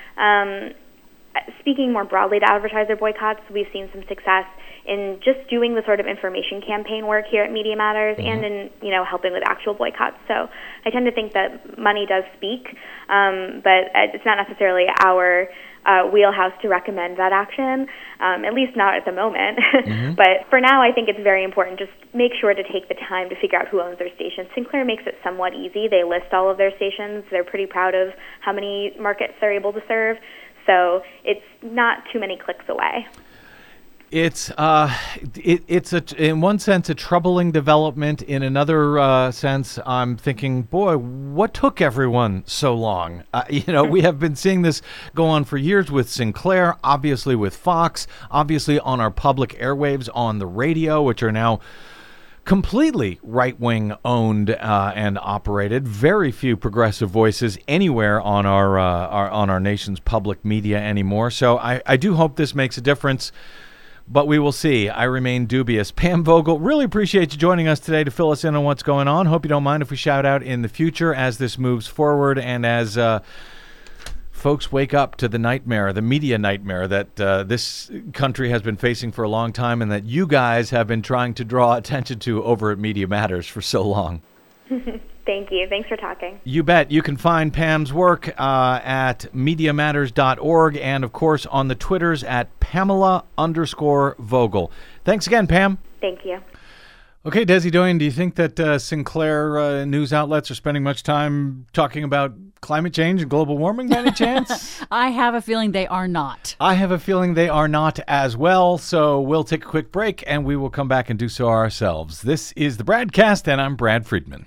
N: Speaking more broadly to advertiser boycotts, we've seen some success in just doing the sort of information campaign work here at Media Matters and in, helping with actual boycotts. So I tend to think that money does speak, but it's not necessarily our wheelhouse to recommend that action, at least not at the moment. But for now, I think it's very important. Just make sure to take the time to figure out who owns their stations. Sinclair makes it somewhat easy. They list all of their stations. They're pretty proud of how many markets they're able to serve. So it's not too many clicks away.
H: It's in one sense a troubling development. In another sense, I'm thinking, boy, what took everyone so long? We have been seeing this go on for years with Sinclair, obviously with Fox, obviously on our public airwaves on the radio, which are now completely right-wing owned and operated. Very few progressive voices anywhere on our nation's public media anymore. So I do hope this makes a difference. But we will see. I remain dubious. Pam Vogel, really appreciate you joining us today to fill us in on what's going on. Hope you don't mind if we shout out in the future as this moves forward and as folks wake up to the nightmare, the media nightmare that this country has been facing for a long time and that you guys have been trying to draw attention to over at Media Matters for so long.
N: Thank you. Thanks for talking.
H: You bet. You can find Pam's work at MediaMatters.org and, of course, on the Twitters at Pamela_Vogel. Thanks again, Pam.
N: Thank you.
H: Okay, Desi Doyen, do you think that Sinclair news outlets are spending much time talking about climate change and global warming by any chance?
I: I have a feeling they are not.
H: I have a feeling they are not as well, so we'll take a quick break and we will come back and do so ourselves. This is the Bradcast, and I'm Brad Friedman.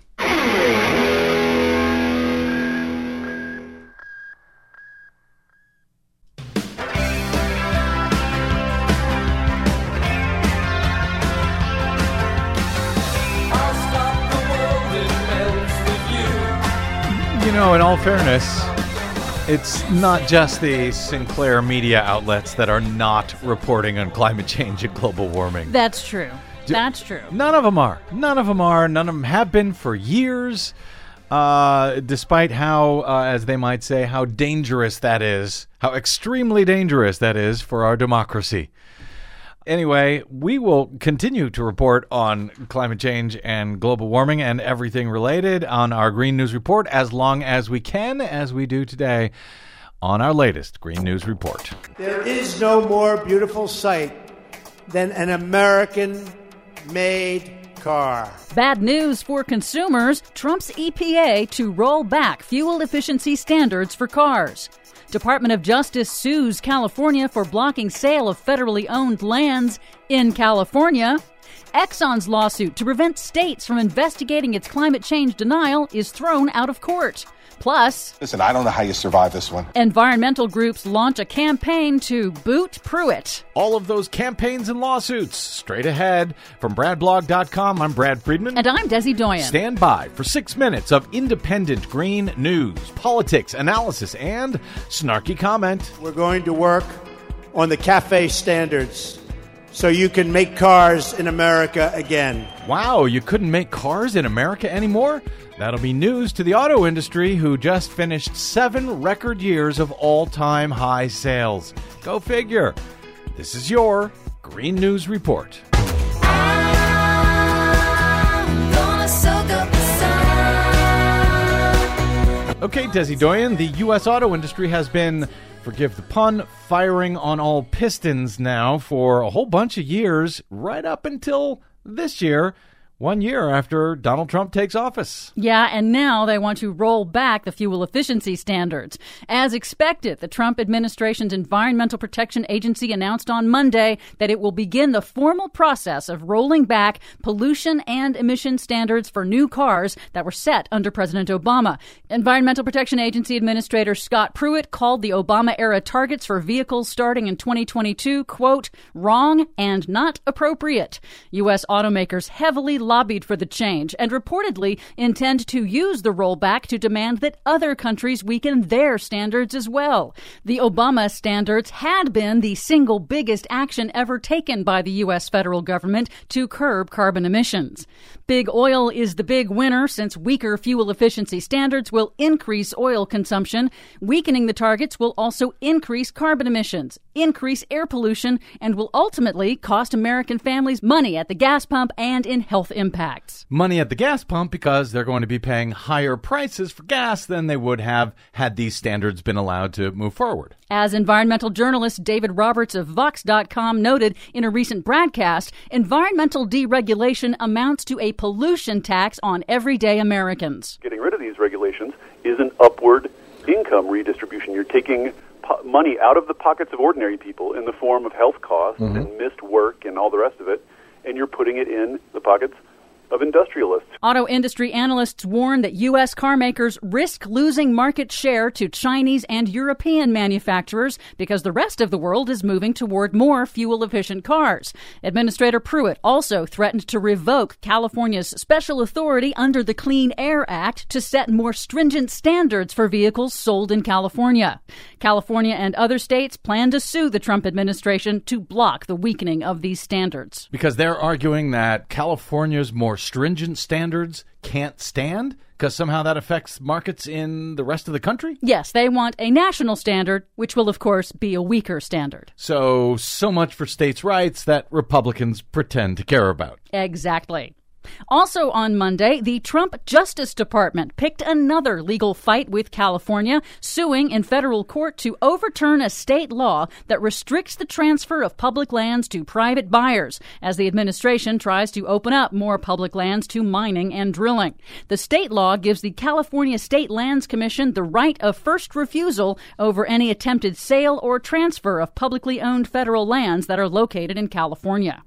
H: In all fairness, it's not just the Sinclair media outlets that are not reporting on climate change and global warming.
I: That's true. That's true.
H: None of them are. None of them have been for years, despite how, as they might say, how dangerous that is, how extremely dangerous that is for our democracy. Anyway, we will continue to report on climate change and global warming and everything related on our Green News Report as long as we can, as we do today on our latest Green News Report.
S: There is no more beautiful sight than an American-made car.
I: Bad news for consumers. Trump's EPA to roll back fuel efficiency standards for cars. Department of Justice sues California for blocking sale of federally owned lands in California. Exxon's lawsuit to prevent states from investigating its climate change denial is thrown out of court. Plus,
T: listen, I don't know how you survive this one.
I: Environmental groups launch a campaign to boot Pruitt.
H: All of those campaigns and lawsuits straight ahead. From BradBlog.com, I'm Brad Friedman.
I: And I'm Desi Doyen.
H: Stand by for 6 minutes of independent green news, politics, analysis, and snarky comment.
S: We're going to work on the CAFE standards so you can make cars in America again.
H: Wow, you couldn't make cars in America anymore? That'll be news to the auto industry, who just finished 7 record years of all-time high sales. Go figure. This is your Green News Report. Okay, Desi Doyen, the U.S. auto industry has been, forgive the pun, firing on all pistons now for a whole bunch of years, right up until this year, 1 year after Donald Trump takes office.
I: Yeah, and now they want to roll back the fuel efficiency standards. As expected, the Trump administration's Environmental Protection Agency announced on Monday that it will begin the formal process of rolling back pollution and emission standards for new cars that were set under President Obama. Environmental Protection Agency Administrator Scott Pruitt called the Obama-era targets for vehicles starting in 2022, quote, wrong and not appropriate. U.S. automakers heavily lobbied for the change and reportedly intend to use the rollback to demand that other countries weaken their standards as well. The Obama standards had been the single biggest action ever taken by the U.S. federal government to curb carbon emissions. Big oil is the big winner, since weaker fuel efficiency standards will increase oil consumption. Weakening the targets will also increase carbon emissions, increase air pollution, and will ultimately cost American families money at the gas pump and in health impacts.
H: Money at the gas pump because they're going to be paying higher prices for gas than they would have had these standards been allowed to move forward.
I: As environmental journalist David Roberts of Vox.com noted in a recent broadcast, environmental deregulation amounts to a pollution tax on everyday Americans.
U: Getting rid of these regulations is an upward income redistribution. You're taking money out of the pockets of ordinary people in the form of health costs and missed work and all the rest of it, and you're putting it in the pockets of industrialists.
I: Auto industry analysts warn that U.S. car makers risk losing market share to Chinese and European manufacturers because the rest of the world is moving toward more fuel-efficient cars. Administrator Pruitt also threatened to revoke California's special authority under the Clean Air Act to set more stringent standards for vehicles sold in California. California and other states plan to sue the Trump administration to block the weakening of these standards.
H: Because they're arguing that California's more stringent standards can't stand, because somehow that affects markets in the rest of the country?
I: Yes, they want a national standard, which will, of course, be a weaker standard.
H: So much for states' rights that Republicans pretend to care about.
I: Exactly. Also on Monday, the Trump Justice Department picked another legal fight with California, suing in federal court to overturn a state law that restricts the transfer of public lands to private buyers, as the administration tries to open up more public lands to mining and drilling. The state law gives the California State Lands Commission the right of first refusal over any attempted sale or transfer of publicly owned federal lands that are located in California.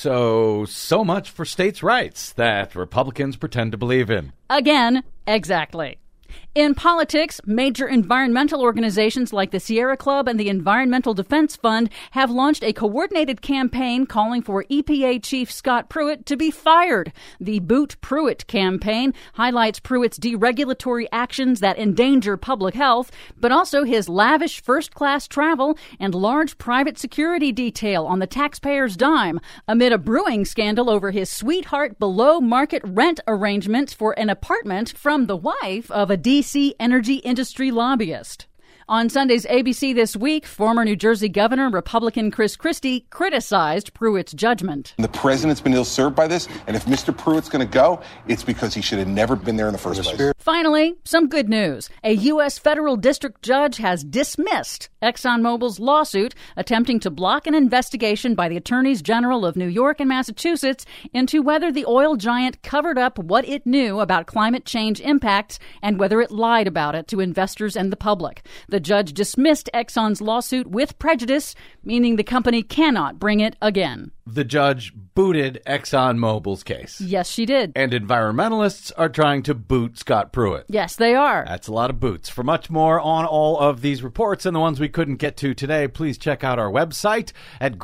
H: So much for states' rights that Republicans pretend to believe in.
I: Again, exactly. In politics, major environmental organizations like the Sierra Club and the Environmental Defense Fund have launched a coordinated campaign calling for EPA Chief Scott Pruitt to be fired. The Boot Pruitt campaign highlights Pruitt's deregulatory actions that endanger public health, but also his lavish first-class travel and large private security detail on the taxpayer's dime, amid a brewing scandal over his sweetheart below-market rent arrangements for an apartment from the wife of a D.C. energy industry lobbyist. On Sunday's ABC This Week, former New Jersey Governor Republican Chris Christie criticized Pruitt's judgment.
T: The president's been ill-served by this, and if Mr. Pruitt's going to go, it's because he should have never been there in the first place.
I: Finally, some good news. A U.S. federal district judge has dismissed ExxonMobil's lawsuit attempting to block an investigation by the attorneys general of New York and Massachusetts into whether the oil giant covered up what it knew about climate change impacts and whether it lied about it to investors and the public. The judge dismissed Exxon's lawsuit with prejudice, meaning the company cannot bring it again.
H: The judge booted ExxonMobil's case.
I: Yes, she did.
H: And environmentalists are trying to boot Scott Pruitt.
I: Yes, they are.
H: That's a lot of boots. For much more on all of these reports and the ones we couldn't get to today, please check out our website at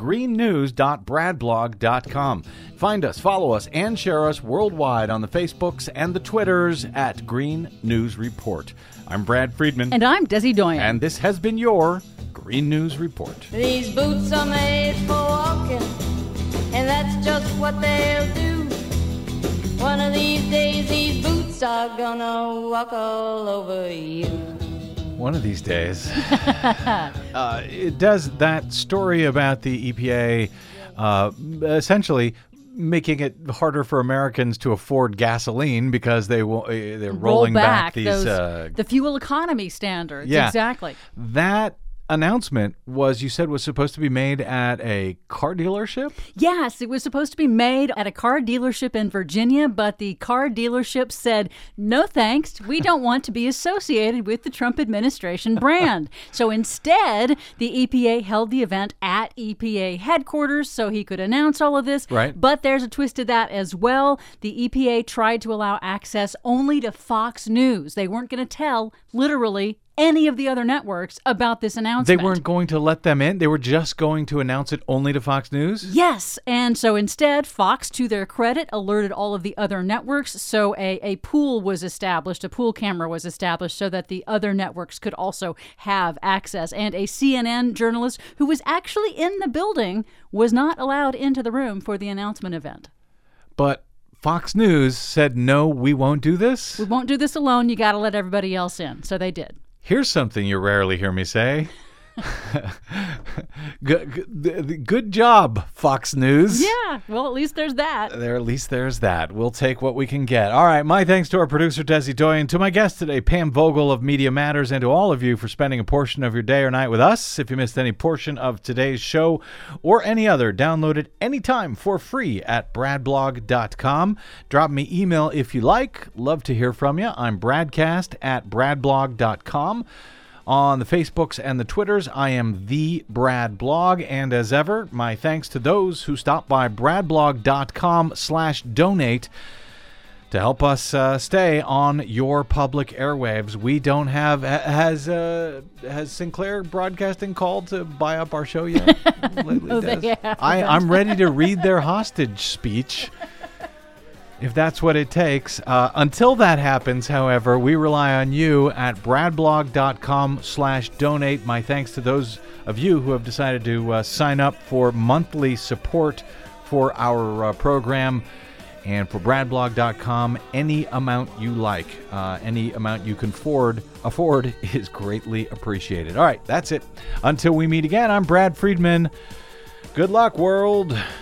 H: greennews.bradblog.com. Find us, follow us, and share us worldwide on the Facebooks and the Twitters at Green News Report. I'm Brad Friedman.
I: And I'm Desi Doyen.
H: And this has been your Green News Report.
F: These boots are made for walking
G: and that's just what they'll do. One of these days, these boots are gonna walk all over you.
H: One of these days. It does that story about the EPA essentially making it harder for Americans to afford gasoline because they're rolling back these
I: the fuel economy standards.
H: Yeah,
I: exactly.
H: That announcement was supposed to be made at a car dealership?
I: Yes, it was supposed to be made at a car dealership in Virginia, but the car dealership said, no thanks, we don't want to be associated with the Trump administration brand. So instead, the EPA held the event at EPA headquarters so he could announce all of this.
H: Right.
I: But there's a twist to that as well. The EPA tried to allow access only to Fox News. They weren't going to tell, literally, any of the other networks about this announcement.
H: They weren't going to let them in? They were just going to announce it only to Fox News?
I: Yes, and so instead, Fox, to their credit, alerted all of the other networks, so a pool was established, a pool camera was established so that the other networks could also have access. And a CNN journalist who was actually in the building was not allowed into the room for the announcement event.
H: But Fox News said, no, we won't do this?
I: We won't do this alone. You got to let everybody else in. So they did.
H: Here's something you rarely hear me say. Good job, Fox News.
I: Yeah, well, at least there's that.
H: At least there's that. We'll take what we can get. All right, my thanks to our producer, Desi Doyen, to my guest today, Pam Vogel of Media Matters, and to all of you for spending a portion of your day or night with us. If you missed any portion of today's show or any other, download it anytime for free at bradblog.com. Drop me email if you like. Love to hear from you. I'm bradcast@bradblog.com. On the Facebooks and the Twitters, I am the Brad Blog. And as ever, my thanks to those who stopped by bradblog.com/donate to help us stay on your public airwaves. We don't have... Has Sinclair Broadcasting called to buy up our show yet? I'm ready to read their hostage speech, if that's what it takes. Until that happens, however, we rely on you at bradblog.com/donate. My thanks to those of you who have decided to sign up for monthly support for our program. And for bradblog.com, any amount you like, any amount you can afford is greatly appreciated. All right, that's it. Until we meet again, I'm Brad Friedman. Good luck, world.